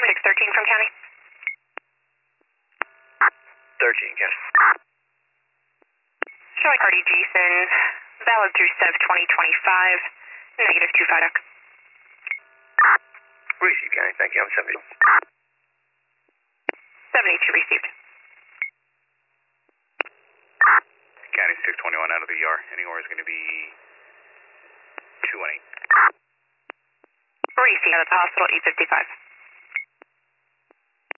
613 from county. 13, county. Showing Cardi Jason, valid through Sev 2025, negative 25 duck. Received, county. Thank you. I'm 72. 72 received. County 621 out of the ER. Anywhere is going to be 218. Received at the hospital, 855.